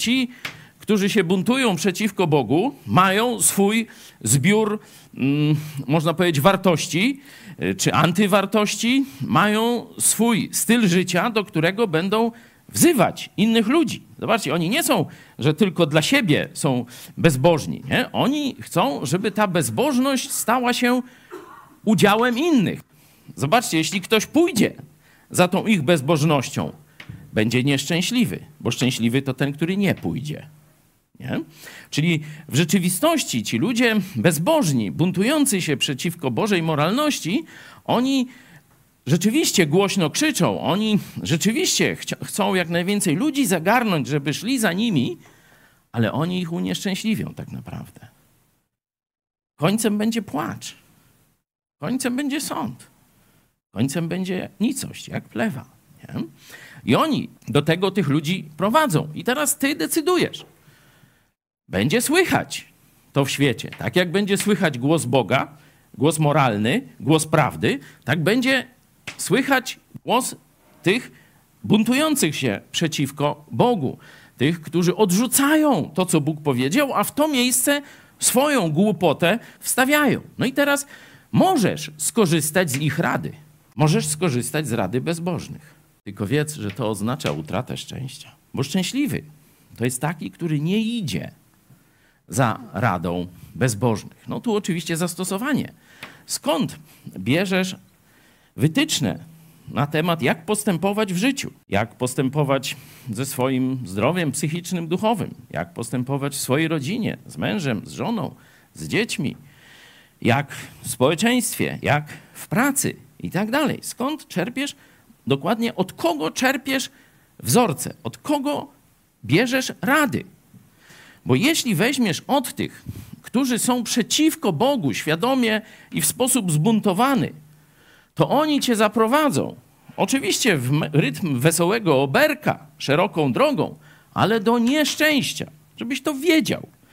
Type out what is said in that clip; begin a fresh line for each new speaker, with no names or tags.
ci, którzy się buntują przeciwko Bogu, mają swój zbiór, można powiedzieć, wartości czy antywartości, mają swój styl życia, do którego będą wzywać innych ludzi. Zobaczcie, oni nie są, że tylko dla siebie są bezbożni. Nie? Oni chcą, żeby ta bezbożność stała się udziałem innych. Zobaczcie, jeśli ktoś pójdzie za tą ich bezbożnością, będzie nieszczęśliwy, bo szczęśliwy to ten, który nie pójdzie. Nie? Czyli w rzeczywistości ci ludzie bezbożni, buntujący się przeciwko Bożej moralności, oni rzeczywiście głośno krzyczą, oni rzeczywiście chcą jak najwięcej ludzi zagarnąć, żeby szli za nimi, ale oni ich unieszczęśliwią tak naprawdę. Końcem będzie płacz, końcem będzie sąd, końcem będzie nicość, jak plewa. Nie? I oni do tego tych ludzi prowadzą. I teraz ty decydujesz. Będzie słychać to w świecie. Tak jak będzie słychać głos Boga, głos moralny, głos prawdy, tak będzie słychać głos tych buntujących się przeciwko Bogu. Tych, którzy odrzucają to, co Bóg powiedział, a w to miejsce swoją głupotę wstawiają. No i teraz możesz skorzystać z ich rady. Możesz skorzystać z rady bezbożnych. Tylko wiedz, że to oznacza utratę szczęścia. Bo szczęśliwy to jest taki, który nie idzie za radą bezbożnych. No tu oczywiście zastosowanie. Skąd bierzesz wytyczne na temat, jak postępować w życiu? Jak postępować ze swoim zdrowiem psychicznym, duchowym? Jak postępować w swojej rodzinie, z mężem, z żoną, z dziećmi? Jak w społeczeństwie, jak w pracy i tak dalej. Skąd czerpiesz? Dokładnie od kogo czerpiesz wzorce? Od kogo bierzesz rady? Bo jeśli weźmiesz od tych, którzy są przeciwko Bogu świadomie i w sposób zbuntowany, to oni cię zaprowadzą. Oczywiście w rytm wesołego oberka, szeroką drogą, ale do nieszczęścia, żebyś to wiedział.